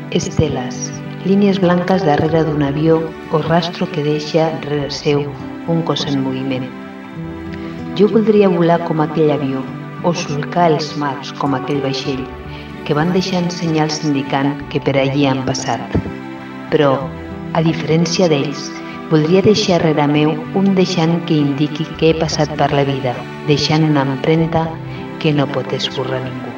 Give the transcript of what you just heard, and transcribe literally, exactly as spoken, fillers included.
esteles, línies blanques darrere d'un avió o rastro que deixa rere seu un cos en moviment. Jo voldria volar com aquell avió o solcar els mars com aquell vaixell que van deixant senyals indicant que per allí han passat. Però, a diferència d'ells, voldria deixar rere meu un deixant que indiqui que he passat per la vida, deixant una empremta que no pot esborrar ningú.